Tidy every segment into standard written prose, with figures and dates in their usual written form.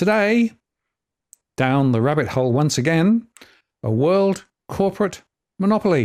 Today, down the rabbit hole once again, a world corporate monopoly.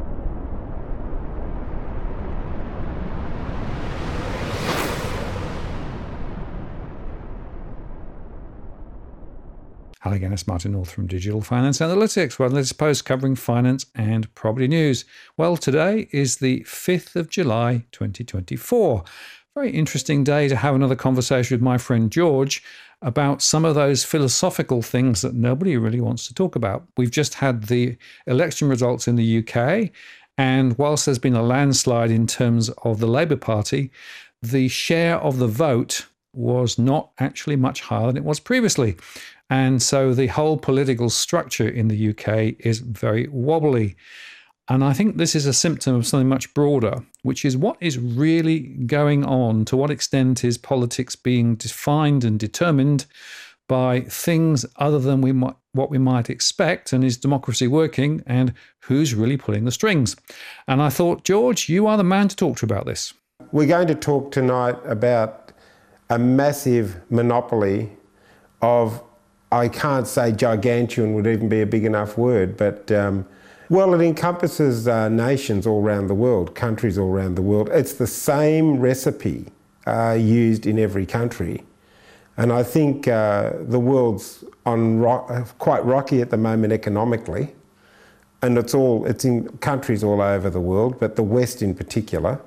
Hello again, it's Martin North from Digital Finance Analytics. Well, this post covering finance and property news. Well, today is the 5th of July, 2024. Very interesting day to have another conversation with my friend George about some of those philosophical things that nobody really wants to talk about. We've just had the election results in the UK, and whilst there's been a landslide in terms of the Labour Party, the share of the vote was not actually much higher than it was previously. And so the whole political structure in the UK is very wobbly. And I think this is a symptom of something much broader, which is what is really going on? To what extent is politics being defined and determined by things other than what we might expect? And is democracy working? And who's really pulling the strings? And I thought, George, you are the man to talk to about this. We're going to talk tonight about a massive monopoly of, I can't say gigantuan would even be a big enough word, but well, it encompasses nations all around the world, countries all around the world. It's the same recipe used in every country. And I think the world's on quite rocky at the moment economically. And it's in countries all over the world, but the West in particular.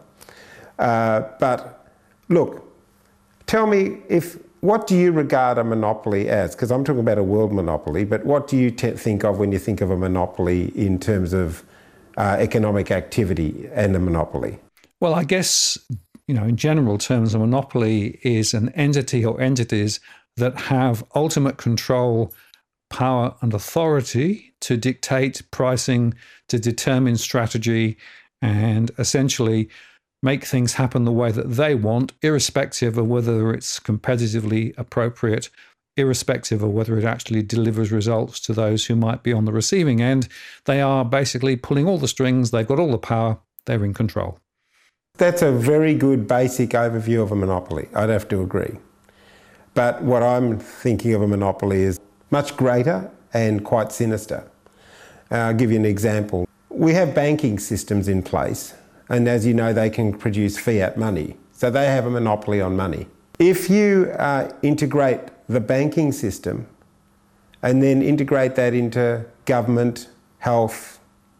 But look, tell me, what do you regard a monopoly as? Because I'm talking about a world monopoly, but what do you think of when you think of a monopoly in terms of economic activity and a monopoly? Well, I guess, in general terms, a monopoly is an entity or entities that have ultimate control, power and authority to dictate pricing, to determine strategy, and essentially make things happen the way that they want, irrespective of whether it's competitively appropriate, irrespective of whether it actually delivers results to those who might be on the receiving end. They are basically pulling all the strings, they've got all the power, they're in control. That's a very good basic overview of a monopoly. I'd have to agree. But what I'm thinking of a monopoly is much greater and quite sinister. I'll give you an example. We have banking systems in place, and as you know, they can produce fiat money. So they have a monopoly on money. If you integrate the banking system and then integrate that into government, health,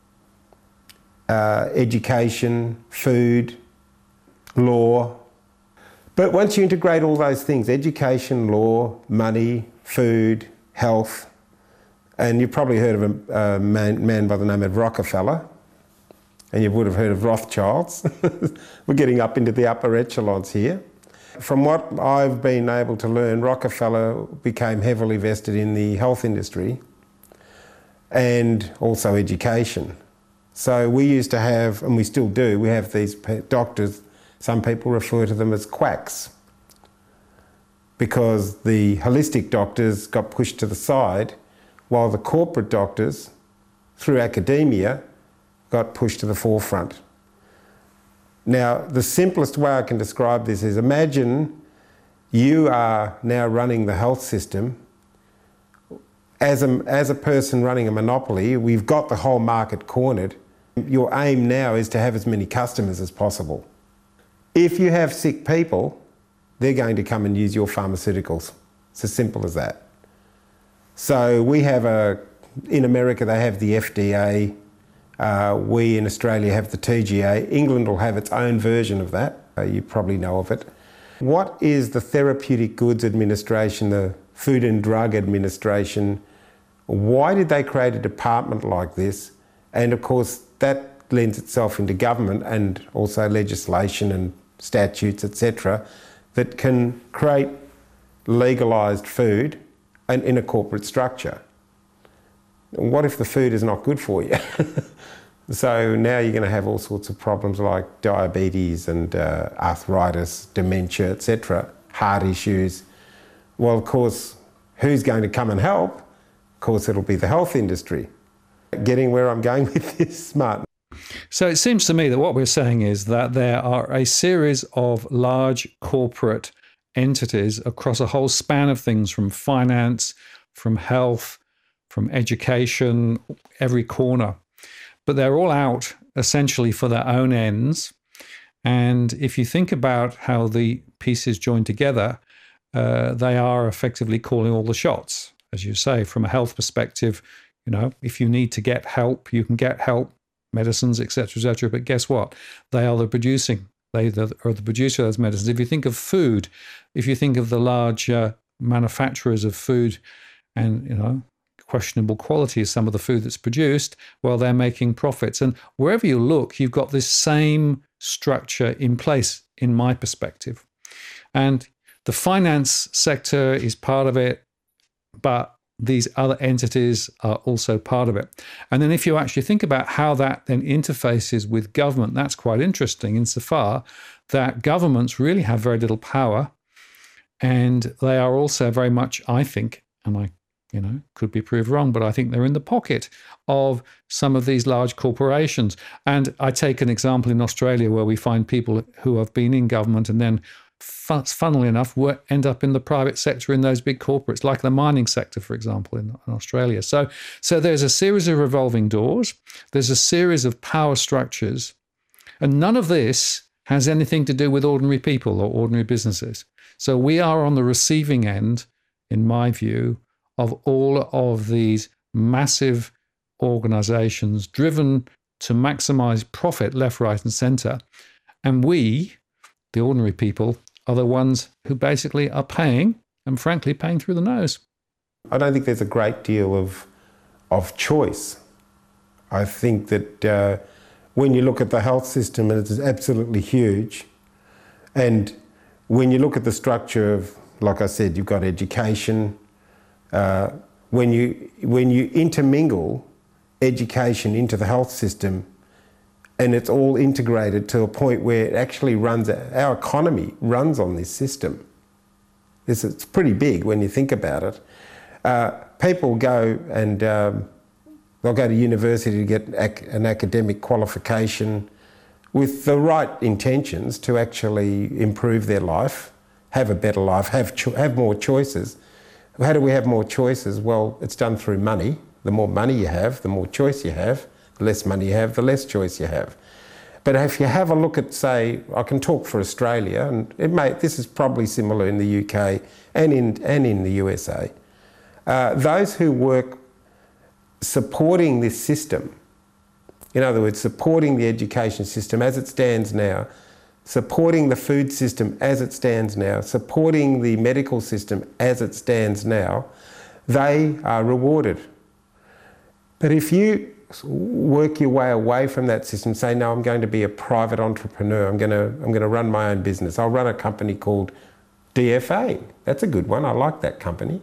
education, food, law. But once you integrate all those things, education, law, money, food, health, and you've probably heard of a man by the name of Rockefeller, and you would have heard of Rothschilds. We're getting up into the upper echelons here. From what I've been able to learn, Rockefeller became heavily vested in the health industry and also education. So we used to have, and we still do, we have these doctors, some people refer to them as quacks, because the holistic doctors got pushed to the side while the corporate doctors, through academia, got pushed to the forefront. Now, the simplest way I can describe this is, imagine you are now running the health system. As a person running a monopoly, we've got the whole market cornered. Your aim now is to have as many customers as possible. If you have sick people, they're going to come and use your pharmaceuticals. It's as simple as that. So we have in America they have the FDA, we in Australia have the TGA. England will have its own version of that. You probably know of it. What is the Therapeutic Goods Administration, the Food and Drug Administration? Why did they create a department like this? And of course, that lends itself into government and also legislation and statutes, etc., that can create legalised food and in a corporate structure. What if the food is not good for you? So now you're going to have all sorts of problems like diabetes and arthritis, dementia, etc., heart issues. Well, of course, who's going to come and help? Of course, it'll be the health industry. Getting where I'm going with this, Martin. So it seems to me that what we're saying is that there are a series of large corporate entities across a whole span of things, from finance, from health, from education, every corner. But they're all out essentially for their own ends. And if you think about how the pieces join together, they are effectively calling all the shots. As you say, from a health perspective, if you need to get help, you can get help, medicines, etc. But guess what? They are the producing. They are the producer of those medicines. If you think of food, if you think of the large manufacturers of food and, questionable quality is some of the food that's produced, well, they're making profits. And wherever you look, you've got this same structure in place, in my perspective. And the finance sector is part of it, but these other entities are also part of it. And then if you actually think about how that then interfaces with government, that's quite interesting insofar that governments really have very little power, and they are also very much, I think, and I could be proved wrong, but I think they're in the pocket of some of these large corporations. And I take an example in Australia where we find people who have been in government and then, funnily enough, end up in the private sector in those big corporates, like the mining sector, for example, in Australia. So there's a series of revolving doors. There's a series of power structures. And none of this has anything to do with ordinary people or ordinary businesses. So we are on the receiving end, in my view, of all of these massive organizations driven to maximize profit left, right, and center. And we, the ordinary people, are the ones who basically are paying, and frankly, paying through the nose. I don't think there's a great deal of choice. I think that when you look at the health system, and it's absolutely huge, and when you look at the structure of, like I said, you've got education. When you intermingle education into the health system, and it's all integrated to a point where it actually runs, our economy runs on this system. It's pretty big when you think about it. People go and they'll go to university to get an academic qualification with the right intentions to actually improve their life, have a better life, have more choices. How do we have more choices? Well, it's done through money. The more money you have, the more choice you have. The less money you have, the less choice you have. But if you have a look at, say, I can talk for Australia, and this is probably similar in the UK and in the USA. Those who work supporting this system, in other words, supporting the education system as it stands now, supporting the food system as it stands now, supporting the medical system as it stands now, they are rewarded. But if you work your way away from that system, say, no, I'm going to be a private entrepreneur, I'm going to run my own business. I'll run a company called DFA. That's a good one. I like that company.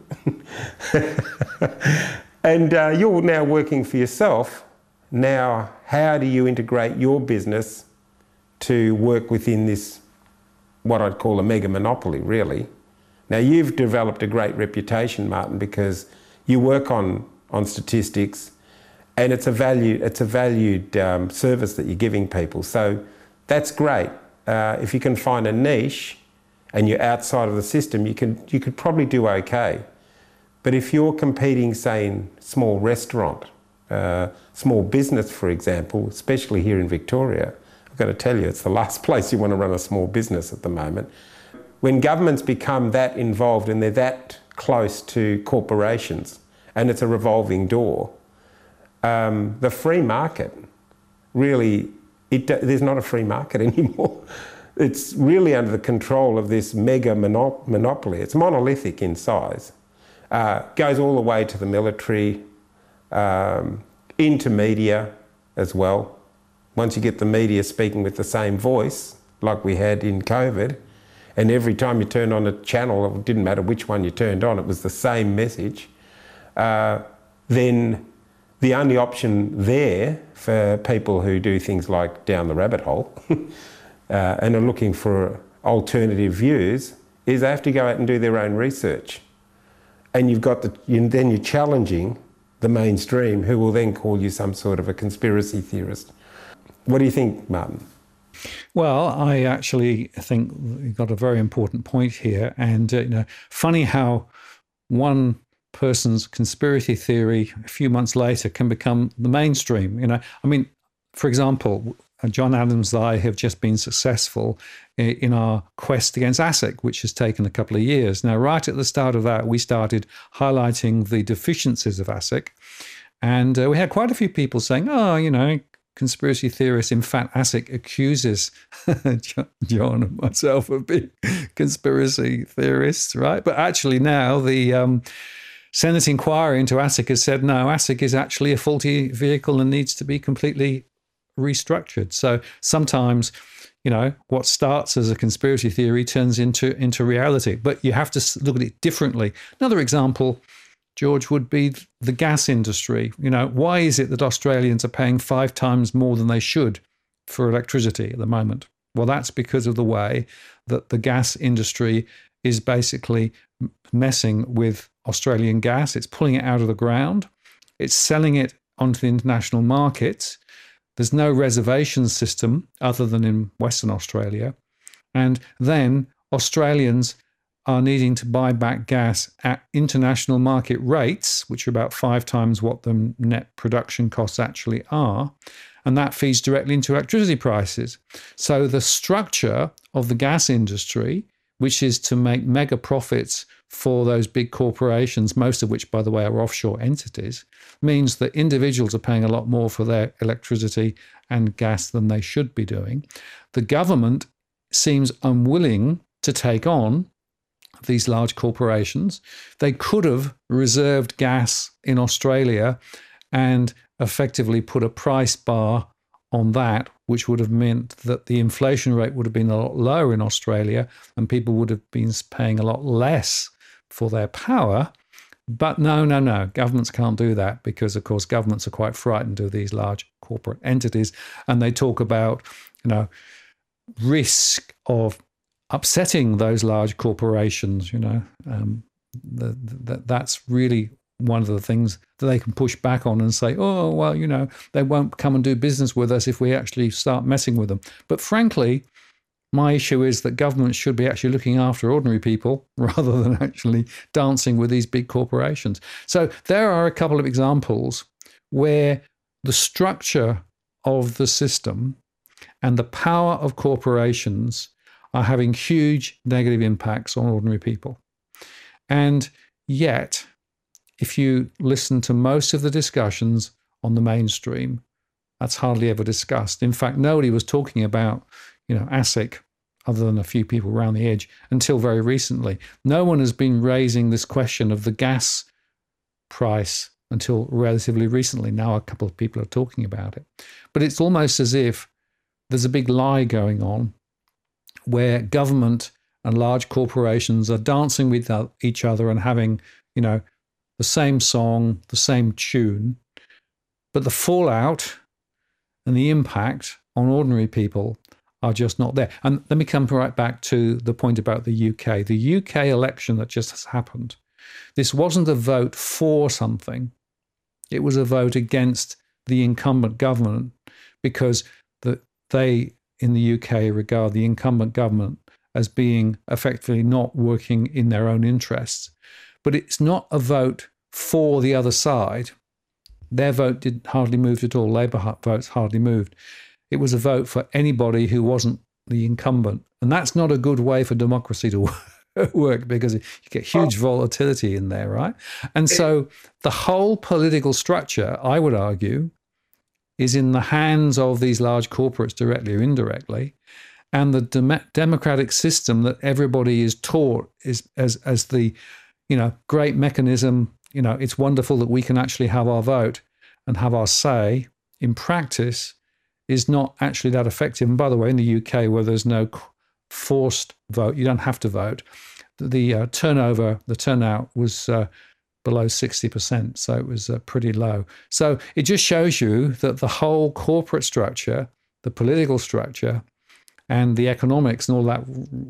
And you're now working for yourself. Now, how do you integrate your business to work within this, what I'd call a mega monopoly, really? Now, you've developed a great reputation, Martin, because you work on statistics, and it's a valued service that you're giving people. So that's great. If you can find a niche and you're outside of the system, you could probably do okay. But if you're competing, say, in small restaurant, small business, for example, especially here in Victoria, I've got to tell you, it's the last place you want to run a small business at the moment. When governments become that involved and they're that close to corporations, and it's a revolving door, the free market, really, there's not a free market anymore. It's really under the control of this mega monopoly. It's monolithic in size. Goes all the way to the military, into media as well. Once you get the media speaking with the same voice, like we had in COVID, and every time you turned on a channel, it didn't matter which one you turned on, it was the same message, then the only option there for people who do things like down the rabbit hole and are looking for alternative views is they have to go out and do their own research. And then you're challenging the mainstream, who will then call you some sort of a conspiracy theorist. What do you think, Martin? Well, I actually think you've got a very important point here. And, funny how one person's conspiracy theory a few months later can become the mainstream. I mean, for example, John Adams and I have just been successful in our quest against ASIC, which has taken a couple of years. Now, right at the start of that, we started highlighting the deficiencies of ASIC. And we had quite a few people saying, conspiracy theorists. In fact, ASIC accuses John and myself of being conspiracy theorists, right? But actually now the Senate inquiry into ASIC has said, no, ASIC is actually a faulty vehicle and needs to be completely restructured. So sometimes, what starts as a conspiracy theory turns into reality. But you have to look at it differently. Another example, George, would be the gas industry. Why is it that Australians are paying 5 times more than they should for electricity at the moment? Well, that's because of the way that the gas industry is basically messing with Australian gas. It's pulling it out of the ground. It's selling it onto the international markets. There's no reservation system other than in Western Australia. And then Australians are needing to buy back gas at international market rates, which are about 5 times what the net production costs actually are. And that feeds directly into electricity prices. So the structure of the gas industry, which is to make mega profits for those big corporations, most of which, by the way, are offshore entities, means that individuals are paying a lot more for their electricity and gas than they should be doing. The government seems unwilling to take on these large corporations. They could have reserved gas in Australia and effectively put a price bar on that, which would have meant that the inflation rate would have been a lot lower in Australia and people would have been paying a lot less for their power. But no, governments can't do that because, of course, governments are quite frightened of these large corporate entities. And they talk about, risk of upsetting those large corporations. That's really one of the things that they can push back on and say, oh, well, they won't come and do business with us if we actually start messing with them. But frankly, my issue is that governments should be actually looking after ordinary people rather than actually dancing with these big corporations. So there are a couple of examples where the structure of the system and the power of corporations are having huge negative impacts on ordinary people. And yet, if you listen to most of the discussions on the mainstream, that's hardly ever discussed. In fact, nobody was talking about, ASIC, other than a few people around the edge, until very recently. No one has been raising this question of the gas price until relatively recently. Now a couple of people are talking about it. But it's almost as if there's a big lie going on where government and large corporations are dancing with each other and having, the same song, the same tune, but the fallout and the impact on ordinary people are just not there. And let me come right back to the point about the UK. The UK election that just has happened, this wasn't a vote for something. It was a vote against the incumbent government because they in the UK regard the incumbent government as being effectively not working in their own interests. But it's not a vote for the other side. Their vote hardly moved at all. Labour votes hardly moved. It was a vote for anybody who wasn't the incumbent. And that's not a good way for democracy to work because you get huge volatility in there, right? And so the whole political structure, I would argue, is in the hands of these large corporates directly or indirectly. And the democratic system that everybody is taught is as the, great mechanism, it's wonderful that we can actually have our vote and have our say. In practice, is not actually that effective. And by the way, in the UK, where there's no forced vote, you don't have to vote, the turnout was below 60%, so it was pretty low. So it just shows you that the whole corporate structure, the political structure, and the economics and all that,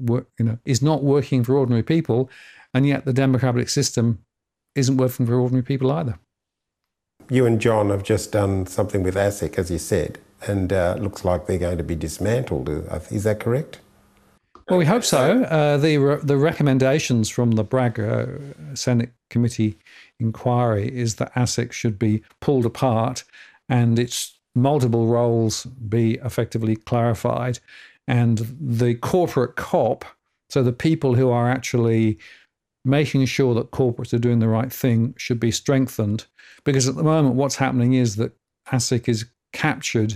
is not working for ordinary people, and yet the democratic system isn't working for ordinary people either. you and John have just done something with ASIC, as you said, and it looks like they're going to be dismantled. Is that correct? Well, we hope so. The recommendations from the Bragg Senate Committee inquiry is that ASIC should be pulled apart and its multiple roles be effectively clarified, and the corporate COP, so the people who are actually making sure that corporates are doing the right thing, should be strengthened. Because at the moment, what's happening is that ASIC is captured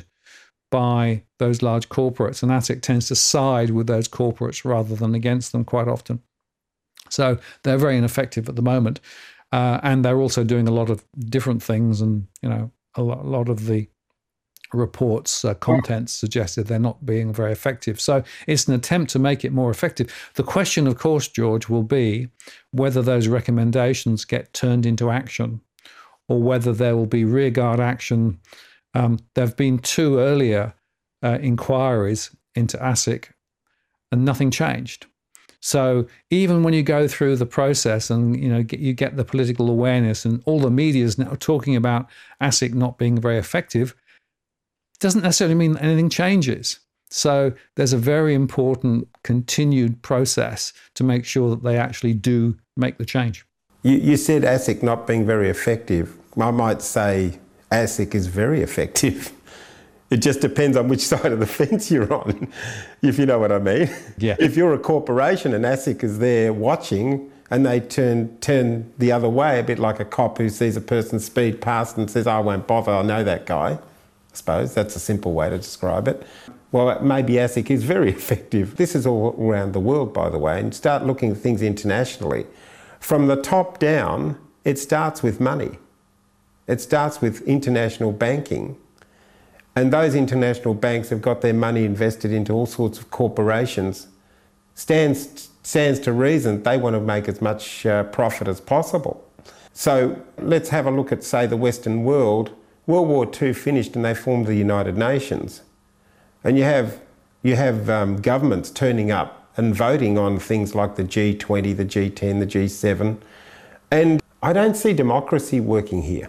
by those large corporates, and ASIC tends to side with those corporates rather than against them quite often. So they're very ineffective at the moment, and they're also doing a lot of different things, and a lot of the reports contents suggested they're not being very effective. So it's an attempt to make it more effective. The question, of course, George, will be whether those recommendations get turned into action, or whether there will be rearguard action. There have been 2 earlier inquiries into ASIC, and nothing changed. So even when you go through the process and you get the political awareness, and all the media is now talking about ASIC not being very effective, it doesn't necessarily mean anything changes. So there's a very important continued process to make sure that they actually do make the change. You said ASIC not being very effective. I might say ASIC is very effective. It just depends on which side of the fence you're on, if you know what I mean. Yeah. If you're a corporation and ASIC is there watching, and they turn the other way, a bit like a cop who sees a person speed past and says, I won't bother, I know that guy. I suppose that's a simple way to describe it. Well, maybe ASIC is very effective. This is all around the world, by the way, and start looking at things internationally. From the top down, it starts with money. It starts with international banking. And those international banks have got their money invested into all sorts of corporations. Stands to reason they want to make as much profit as possible. So let's have a look at, say, the Western world. World War II finished and they formed the United Nations. And you have governments turning up and voting on things like the G20, the G10, the G7. And I don't see democracy working here.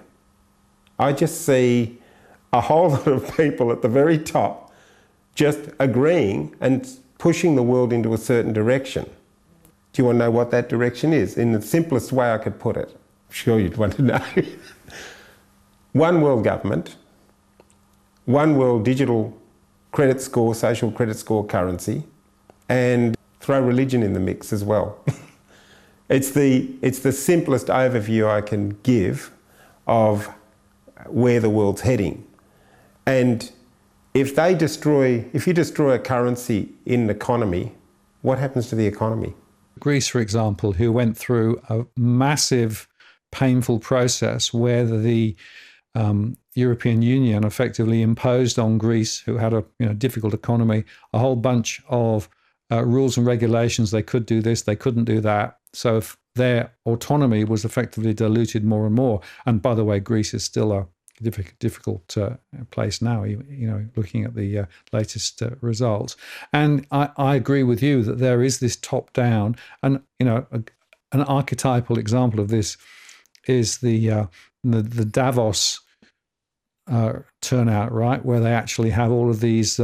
I just see a whole lot of people at the very top just agreeing and pushing the world into a certain direction. Do you want to know what that direction is? In the simplest way I could put it. I'm sure you'd want to know. One world government, one world digital credit score, social credit score currency, and throw religion in the mix as well. It's the simplest overview I can give of where the world's heading. And if you destroy a currency in an economy, what happens to the economy? Greece, for example, who went through a massive, painful process where the European Union effectively imposed on Greece, who had a difficult economy, a whole bunch of rules and regulations. They could do this, they couldn't do that. So if their autonomy was effectively diluted more and more. And by the way, Greece is still a difficult place now, looking at the latest results. And I agree with you that there is this top-down, and an archetypal example of this is the Davos turnout, right, where they actually have all of these,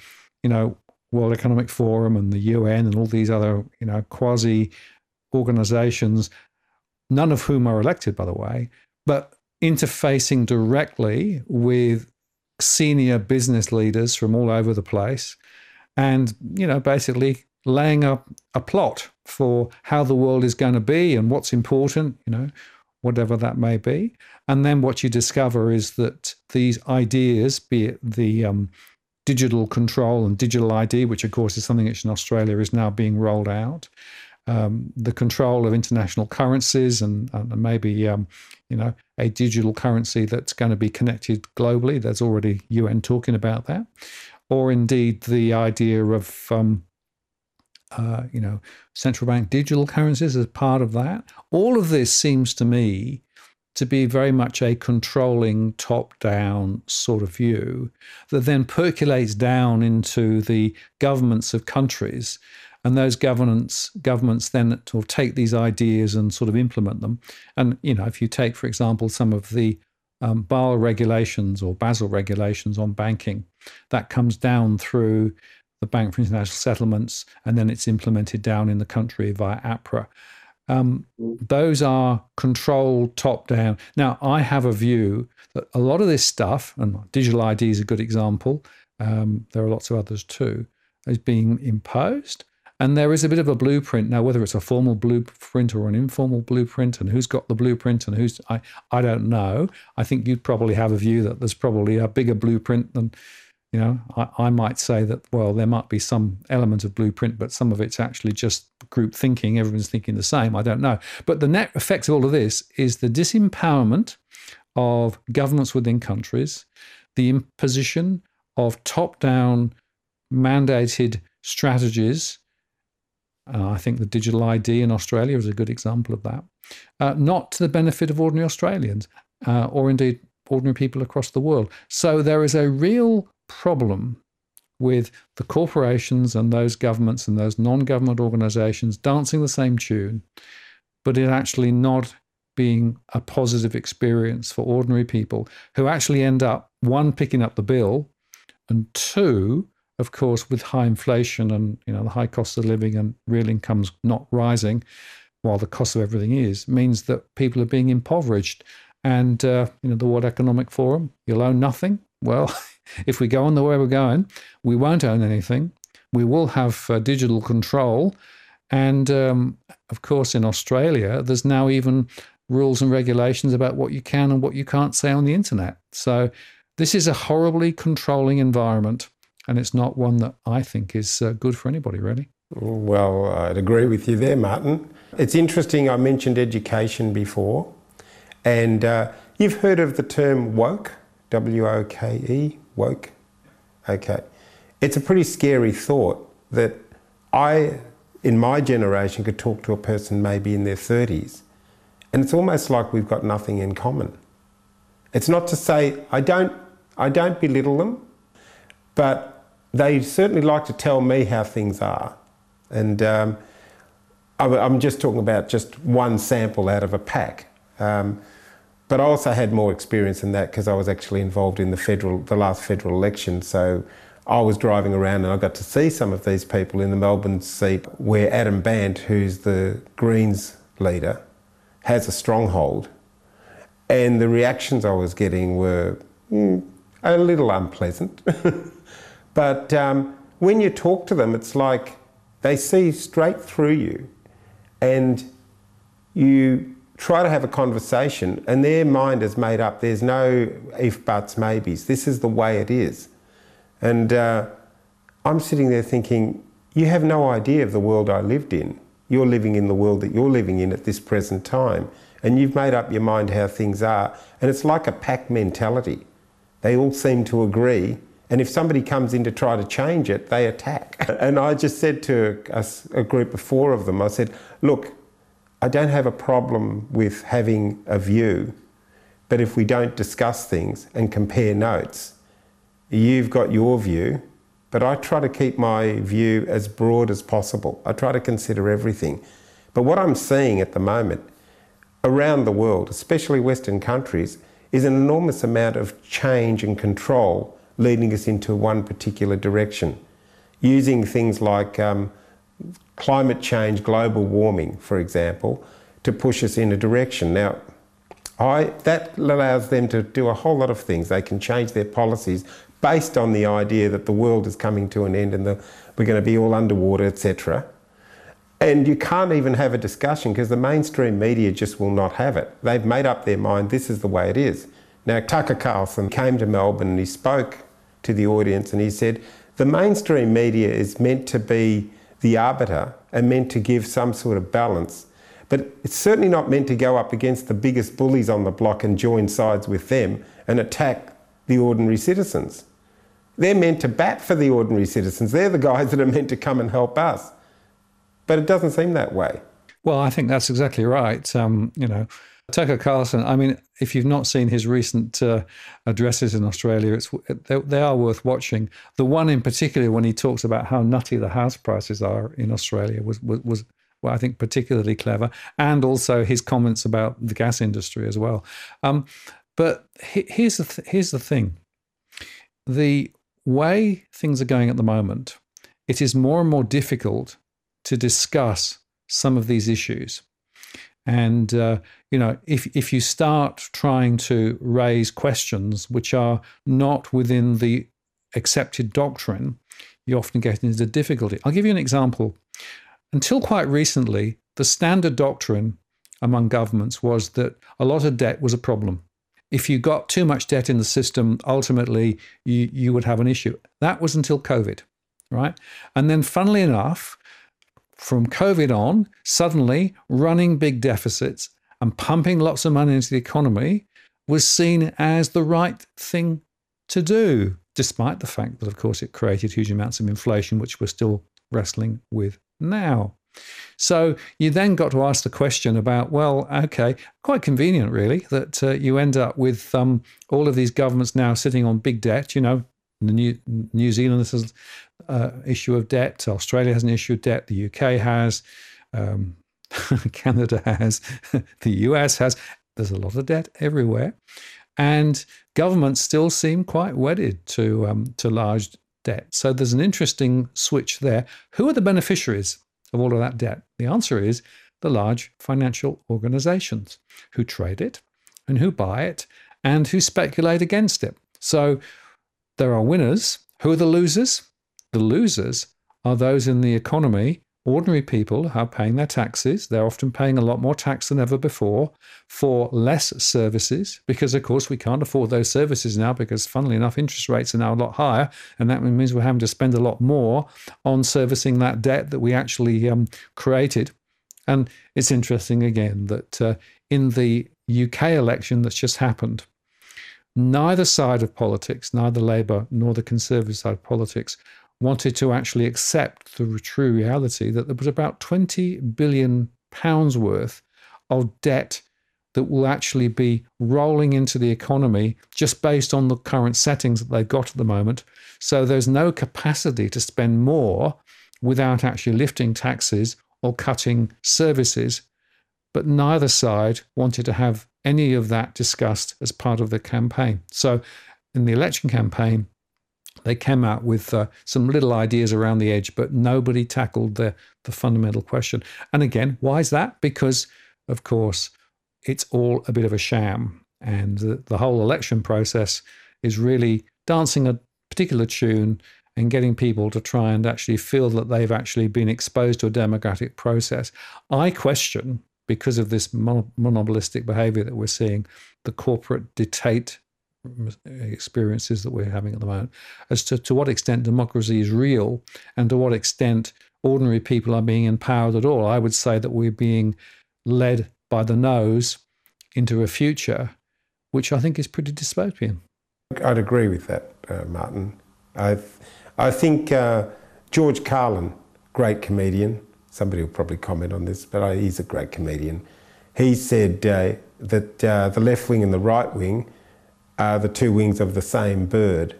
World Economic Forum and the UN and all these other, quasi organizations, none of whom are elected, by the way, but interfacing directly with senior business leaders from all over the place, and basically laying up a plot for how the world is going to be and what's important, whatever that may be. And then what you discover is that these ideas, be it the digital control and digital ID, which of course is something which in Australia is now being rolled out, the control of international currencies and maybe a digital currency that's going to be connected globally. There's already UN talking about that. Or indeed the idea of central bank digital currencies as part of that. All of this seems to me to be very much a controlling top-down sort of view that then percolates down into the governments of countries. And those governments then sort of take these ideas and sort of implement them. And, if you take, for example, some of the Basel regulations on banking. That comes down through the Bank for International Settlements, and then it's implemented down in the country via APRA. Those are controlled top down. Now, I have a view that a lot of this stuff, and digital ID is a good example, there are lots of others too, is being imposed. And there is a bit of a blueprint. Now, whether it's a formal blueprint or an informal blueprint, and who's got the blueprint and who's, I don't know. I think you'd probably have a view that there's probably a bigger blueprint than, I might say that, well, there might be some element of blueprint, but some of it's actually just group thinking. Everyone's thinking the same. I don't know. But the net effect of all of this is the disempowerment of governments within countries, the imposition of top-down mandated strategies. I think the digital ID in Australia is a good example of that. Not to the benefit of ordinary Australians or indeed ordinary people across the world. So there is a real problem with the corporations and those governments and those non-government organisations dancing the same tune, but it actually not being a positive experience for ordinary people who actually end up, one, picking up the bill, and two, of course, with high inflation and the high cost of living and real incomes not rising, while the cost of everything means that people are being impoverished. And the World Economic Forum, you'll own nothing. Well, if we go on the way we're going, we won't own anything. We will have digital control. And of course, in Australia, there's now even rules and regulations about what you can and what you can't say on the internet. So this is a horribly controlling environment. And it's not one that I think is good for anybody, really. Well, I'd agree with you there, Martin. It's interesting, I mentioned education before. And you've heard of the term woke, W-O-K-E, woke? Okay. It's a pretty scary thought that I, in my generation, could talk to a person maybe in their 30s. And it's almost like we've got nothing in common. It's not to say, I don't belittle them, but they certainly like to tell me how things are. And I'm just talking about just one sample out of a pack. But I also had more experience in that because I was actually involved in the last federal election. So I was driving around and I got to see some of these people in the Melbourne seat where Adam Bandt, who's the Greens leader, has a stronghold. And the reactions I was getting were a little unpleasant. But when you talk to them, it's like they see straight through you, and you try to have a conversation and their mind is made up. There's no if, buts, maybes. This is the way it is. And I'm sitting there thinking, you have no idea of the world I lived in. You're living in the world that you're living in at this present time. And you've made up your mind how things are. And it's like a pack mentality. They all seem to agree. And if somebody comes in to try to change it, they attack. And I just said to a group of 4 of them, I said, look, I don't have a problem with having a view, but if we don't discuss things and compare notes, you've got your view, but I try to keep my view as broad as possible. I try to consider everything. But what I'm seeing at the moment around the world, especially Western countries, is an enormous amount of change and control leading us into one particular direction, using things like climate change, global warming, for example, to push us in a direction. Now, that allows them to do a whole lot of things. They can change their policies based on the idea that the world is coming to an end and we're going to be all underwater, etc. And you can't even have a discussion because the mainstream media just will not have it. They've made up their mind, this is the way it is. Now, Tucker Carlson came to Melbourne and he spoke to the audience and he said, the mainstream media is meant to be the arbiter and meant to give some sort of balance, but it's certainly not meant to go up against the biggest bullies on the block and join sides with them and attack the ordinary citizens. They're meant to bat for the ordinary citizens. They're the guys that are meant to come and help us. But it doesn't seem that way. Well, I think that's exactly right. Tucker Carlson, I mean, if you've not seen his recent addresses in Australia, they are worth watching. The one in particular, when he talks about how nutty the house prices are in Australia, was well, I think particularly clever, and also his comments about the gas industry as well. But here's the thing. The way things are going at the moment, it is more and more difficult to discuss some of these issues. And, if you start trying to raise questions which are not within the accepted doctrine, you often get into difficulty. I'll give you an example. Until quite recently, the standard doctrine among governments was that a lot of debt was a problem. If you got too much debt in the system, ultimately you would have an issue. That was until COVID, right? And then funnily enough, from COVID on, suddenly running big deficits and pumping lots of money into the economy was seen as the right thing to do, despite the fact that, of course, it created huge amounts of inflation, which we're still wrestling with now. So you then got to ask the question about, well, okay, quite convenient, really, that you end up with all of these governments now sitting on big debt. New Zealand has an issue of debt. Australia has an issue of debt. The UK has. Canada has. The US has. There's a lot of debt everywhere. And governments still seem quite wedded to large debt. So there's an interesting switch there. Who are the beneficiaries of all of that debt? The answer is the large financial organizations who trade it and who buy it and who speculate against it. So there are winners. Who are the losers? The losers are those in the economy, ordinary people who are paying their taxes. They're often paying a lot more tax than ever before for less services because, of course, we can't afford those services now because, funnily enough, interest rates are now a lot higher. And that means we're having to spend a lot more on servicing that debt that we actually created. And it's interesting, again, that in the UK election that's just happened, neither side of politics, neither Labour nor the Conservative side of politics, wanted to actually accept the true reality that there was about £20 billion worth of debt that will actually be rolling into the economy just based on the current settings that they've got at the moment. So there's no capacity to spend more without actually lifting taxes or cutting services. But neither side wanted to have any of that discussed as part of the campaign. So in the election campaign, they came out with some little ideas around the edge, but nobody tackled the fundamental question. And again, why is that? Because, of course, it's all a bit of a sham. And the whole election process is really dancing a particular tune and getting people to try and actually feel that they've actually been exposed to a democratic process. I question, because of this monopolistic behavior that we're seeing, the corporate dictate experiences that we're having at the moment, as to what extent democracy is real and to what extent ordinary people are being empowered at all. I would say that we're being led by the nose into a future which I think is pretty dystopian. I'd agree with that, Martin. I think George Carlin, great comedian, somebody will probably comment on this, but he's a great comedian. He said that the left wing and the right wing are the two wings of the same bird.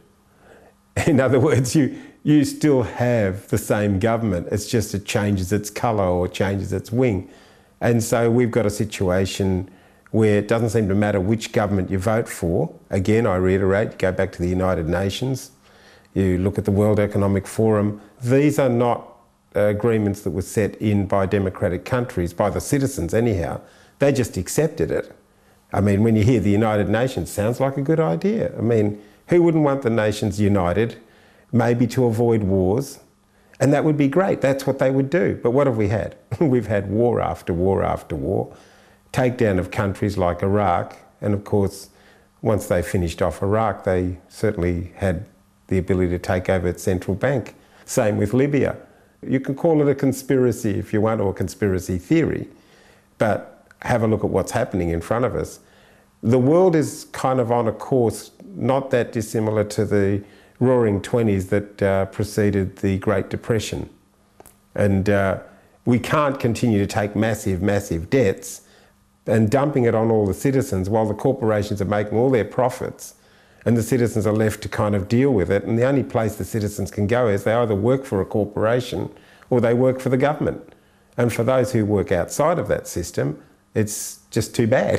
In other words, you still have the same government, it's just it changes its colour or changes its wing. And so we've got a situation where it doesn't seem to matter which government you vote for. Again, I reiterate, you go back to the United Nations, you look at the World Economic Forum, these are not agreements that were set in by democratic countries, by the citizens anyhow. They just accepted it. I mean, when you hear the United Nations, sounds like a good idea. I mean, who wouldn't want the nations united, maybe to avoid wars? And that would be great. That's what they would do. But what have we had? We've had war after war after war, takedown of countries like Iraq. And of course, once they finished off Iraq, they certainly had the ability to take over its central bank. Same with Libya. You can call it a conspiracy if you want, or a conspiracy theory, but have a look at what's happening in front of us. The world is kind of on a course not that dissimilar to the roaring 20s that preceded the Great Depression. And we can't continue to take massive, massive debts and dumping it on all the citizens while the corporations are making all their profits and the citizens are left to kind of deal with it. And the only place the citizens can go is they either work for a corporation or they work for the government. And for those who work outside of that system, It's just too bad.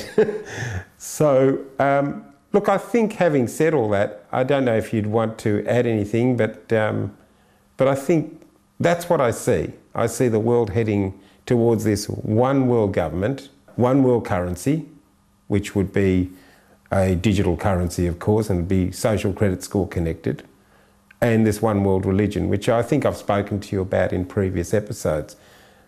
So, look, I think having said all that, I don't know if you'd want to add anything, but I think that's what I see. I see the world heading towards this one world government, one world currency, which would be a digital currency, of course, and be social credit score connected, and this one world religion, which I think I've spoken to you about in previous episodes.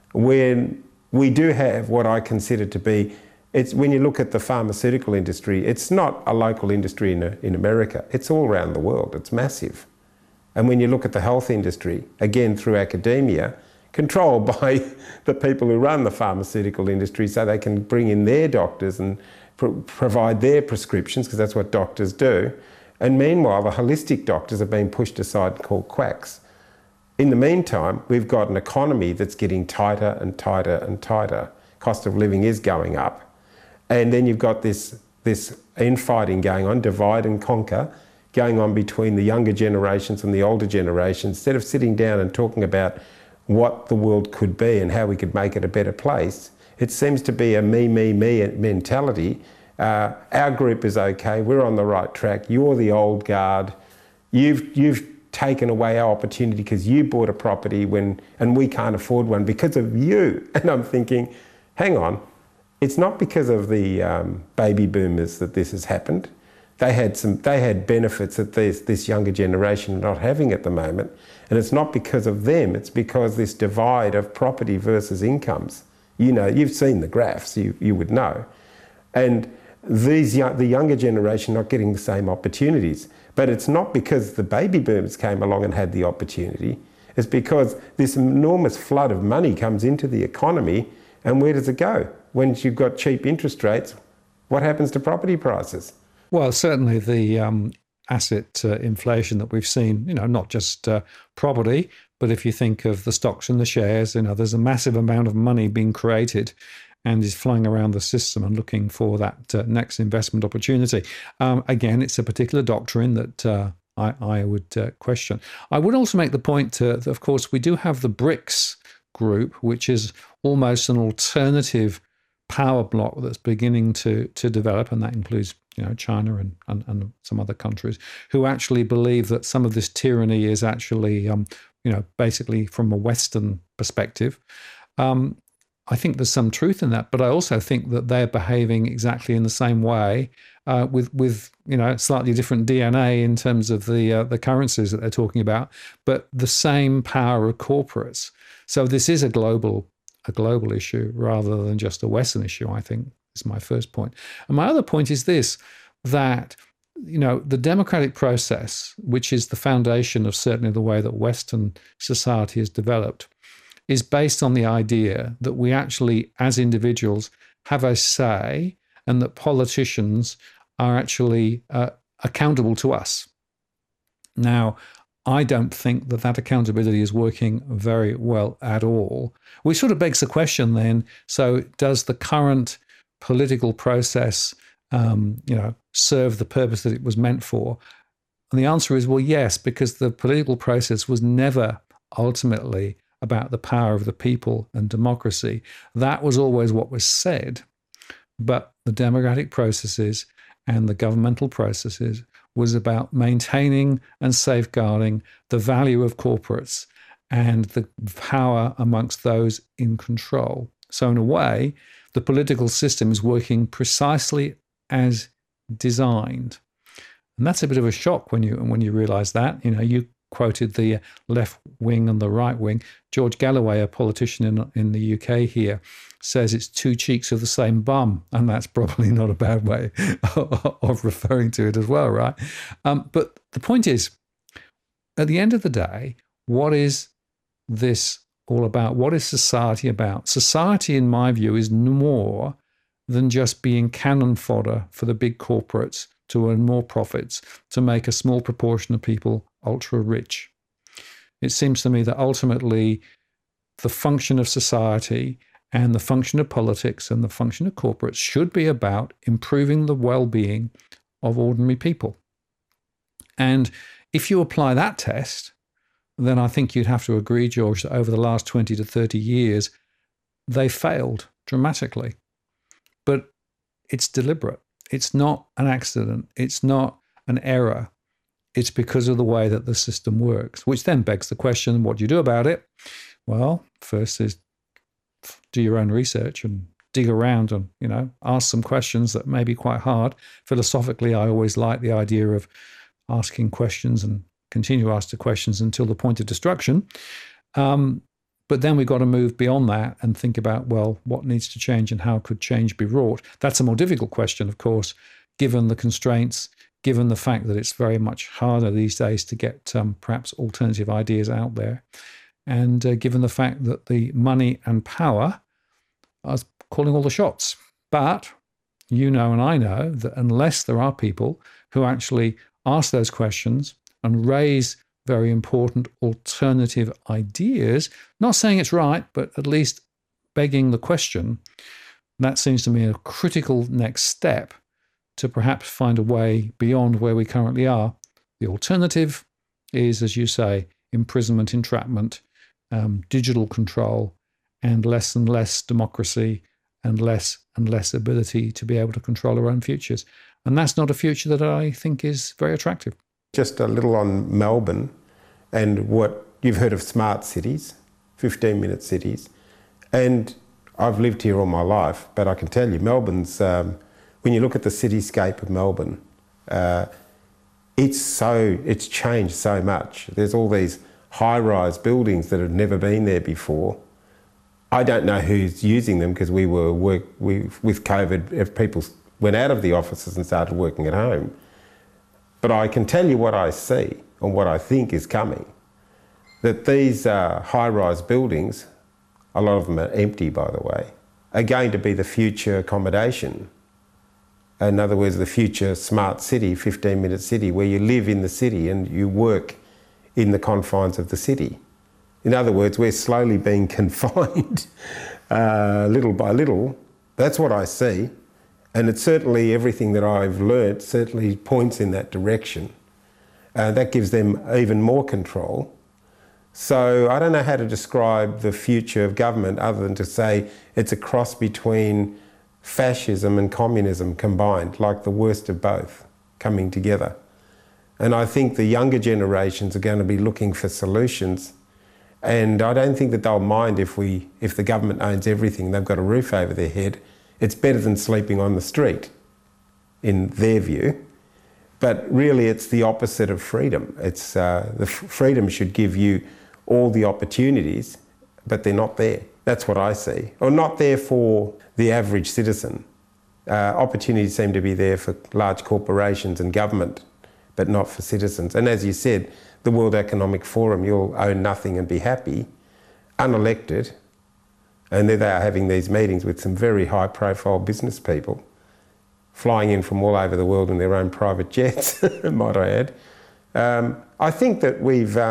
When we do have what I consider to be, it's when you look at the pharmaceutical industry, it's not a local industry in America, it's all around the world, it's massive. And when you look at the health industry, again through academia, controlled by the people who run the pharmaceutical industry so they can bring in their doctors and provide their prescriptions, because that's what doctors do. And meanwhile, the holistic doctors are being pushed aside and called quacks. In the meantime, we've got an economy that's getting tighter and tighter and tighter. Cost of living is going up. And then you've got this infighting going on, divide and conquer, going on between the younger generations and the older generations. Instead of sitting down and talking about what the world could be and how we could make it a better place, it seems to be a me mentality. Our group is okay, we're on the right track, you're the old guard, you've taken away our opportunity because you bought a property and we can't afford one because of you. And I'm thinking, hang on, it's not because of the baby boomers that this has happened. They had benefits that this younger generation are not having at the moment. And it's not because of them, it's because this divide of property versus incomes. You know, you've seen the graphs, you would know. And the younger generation not getting the same opportunities. But it's not because the baby boomers came along and had the opportunity. It's because this enormous flood of money comes into the economy, and where does it go? When you've got cheap interest rates, what happens to property prices? Well, certainly the asset inflation that we've seen, you know, not just property, but if you think of the stocks and the shares, you know, there's a massive amount of money being created and is flying around the system and looking for that next investment opportunity. Again, it's a particular doctrine that I would question. I would also make the point that, of course, we do have the BRICS group, which is almost an alternative power bloc that's beginning to develop, and that includes, you know, China and some other countries who actually believe that some of this tyranny is actually, you know, basically from a Western perspective. I think there's some truth in that, but I also think that they're behaving exactly in the same way with you know, slightly different DNA in terms of the currencies that they're talking about, but the same power of corporates. So this is a global issue rather than just a Western issue, I think, is my first point. And my other point is this, that, you know, the democratic process, which is the foundation of certainly the way that Western society has developed, is based on the idea that we actually, as individuals, have a say and that politicians are actually accountable to us. Now, I don't think that accountability is working very well at all. Which sort of begs the question then, so does the current political process, you know, serve the purpose that it was meant for? And the answer is, well, yes, because the political process was never ultimately about the power of the people and democracy. That was always what was said. But the democratic processes and the governmental processes was about maintaining and safeguarding the value of corporates and the power amongst those in control. So in a way, the political system is working precisely as designed. And that's a bit of a shock when you realize that. You know, you quoted the left wing and the right wing. George Galloway, a politician in the UK here, says it's two cheeks of the same bum, and that's probably not a bad way of referring to it as well, right? But the point is, at the end of the day, what is this all about? What is society about? Society, in my view, is more than just being cannon fodder for the big corporates to earn more profits, to make a small proportion of people ultra rich. It seems to me that ultimately the function of society and the function of politics and the function of corporates should be about improving the well-being of ordinary people. And if you apply that test, then I think you'd have to agree, George, that over the last 20 to 30 years, they failed dramatically. but it's deliberate. It's not an accident. It's not an error. It's because of the way that the system works, which then begs the question, what do you do about it? Well, first is do your own research and dig around and, ask some questions that may be quite hard. Philosophically, I always like the idea of asking questions and continue to ask the questions until the point of destruction. But then we've got to move beyond that and think about, well, what needs to change and how could change be wrought? That's a more difficult question, of course, given the constraints, given the fact that it's very much harder these days to get perhaps alternative ideas out there, and given the fact that the money and power are calling all the shots. But you know and I know that unless there are people who actually ask those questions and raise very important alternative ideas, not saying it's right, but at least begging the question, that seems to me a critical next step to perhaps find a way beyond where we currently are. The alternative is, as you say, imprisonment, entrapment, digital control, and less democracy, and less ability to be able to control our own futures. And that's not a future that I think is very attractive. Just a little on Melbourne and what you've heard of smart cities, 15-minute cities. And I've lived here all my life, but I can tell you, Melbourne's, when you look at the cityscape of Melbourne, it's changed so much. There's all these high-rise buildings that have never been there before. I don't know who's using them because with COVID, if people went out of the offices and started working at home. But I can tell you what I see and what I think is coming, that these high-rise buildings, a lot of them are empty, by the way, are going to be the future accommodation. In other words, the future smart city, 15-minute city, where you live in the city and you work in the confines of the city. In other words, we're slowly being confined little by little. That's what I see. And it's certainly everything that I've learnt certainly points in that direction. That gives them even more control. So I don't know how to describe the future of government other than to say it's a cross between fascism and communism combined, like the worst of both coming together. And I think the younger generations are going to be looking for solutions. And I don't think that they'll mind if the government owns everything, they've got a roof over their head. It's better than sleeping on the street, in their view. But really, it's the opposite of freedom. It's the freedom should give you all the opportunities, but they're not there. That's what I see. Or not there for the average citizen. Opportunities seem to be there for large corporations and government, but not for citizens. And as you said, the World Economic Forum, you'll own nothing and be happy, unelected. And there they are having these meetings with some very high-profile business people, flying in from all over the world in their own private jets, might I add. I think that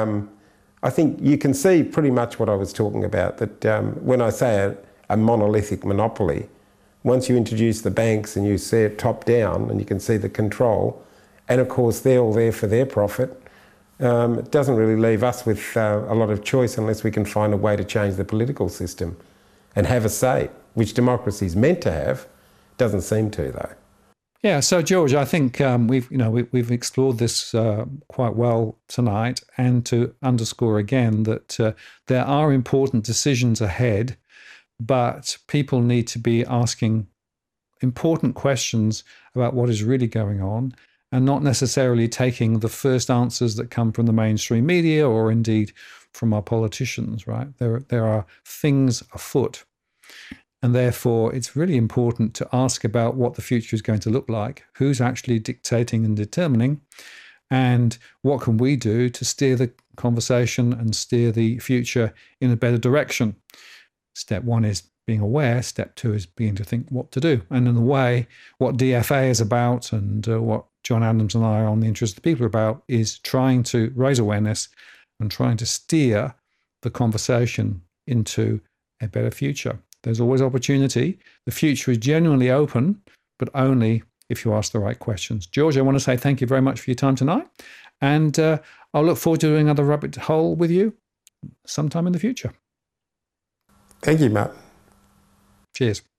I think you can see pretty much what I was talking about, that when I say a monolithic monopoly, once you introduce the banks and you see it top down and you can see the control, and of course they're all there for their profit, it doesn't really leave us with a lot of choice unless we can find a way to change the political system and have a say, which democracy is meant to have. Doesn't seem to, though. Yeah, so George, I think we've explored this quite well tonight, and to underscore again that there are important decisions ahead, but people need to be asking important questions about what is really going on, and not necessarily taking the first answers that come from the mainstream media or indeed from our politicians, right? There are things afoot. And therefore, it's really important to ask about what the future is going to look like, who's actually dictating and determining, and what can we do to steer the conversation and steer the future in a better direction. Step one is being aware. Step two is beginning to think what to do. And in a way, what DFA is about and what John Adams and I on the Interest of the People are about is trying to raise awareness and trying to steer the conversation into a better future. There's always opportunity. The future is genuinely open, but only if you ask the right questions. George, I want to say thank you very much for your time tonight. And I'll look forward to doing another Rabbit Hole with you sometime in the future. Thank you, Matt. Cheers.